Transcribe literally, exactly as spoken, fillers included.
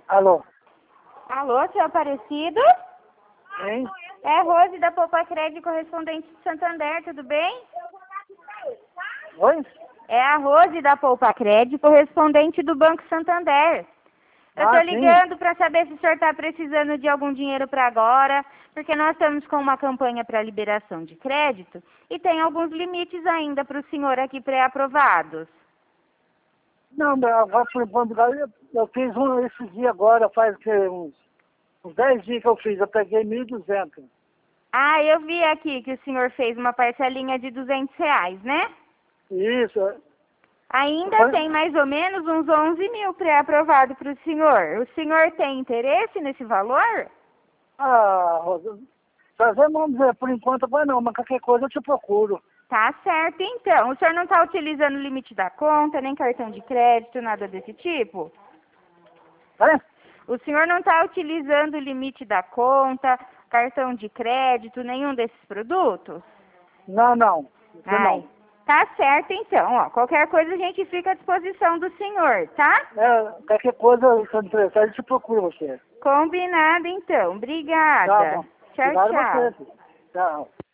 Alô? Alô, seu Aparecido? Hein? É Rose da Poupa Crédito, correspondente de Santander, tudo bem? Oi? É a Rose da Poupa Crédito, correspondente do Banco Santander. Eu tô Ah, sim. ligando para saber se o senhor está precisando de algum dinheiro para agora, porque nós estamos com uma campanha para liberação de crédito e tem alguns limites ainda para o senhor aqui pré-aprovados. Não, meu avó por enquanto, eu, eu fiz um esse dia agora, faz que, uns, uns dez dias que eu fiz, eu peguei mil e duzentos. Ah, eu vi aqui que o senhor fez uma parcelinha de duzentos reais, né? Isso. Ainda Foi- tem mais ou menos uns onze mil pré-aprovado para o senhor. O senhor tem interesse nesse valor? Ah, Rosa, fazer, vamos dizer, por enquanto vai não, mas qualquer coisa eu te procuro. Tá certo, então. O senhor não está utilizando o limite da conta, nem cartão de crédito, nada desse tipo? Né? O senhor não está utilizando o limite da conta, cartão de crédito, nenhum desses produtos? Não, não. Isso Ai, não. tá certo, então. Ó, qualquer coisa a gente fica à disposição do senhor, tá? É, qualquer coisa, se eu interessar, eu te procuro você. Combinado, então. Tá Obrigada. bom. Tchau, Obrigado a tchau. você. Tchau.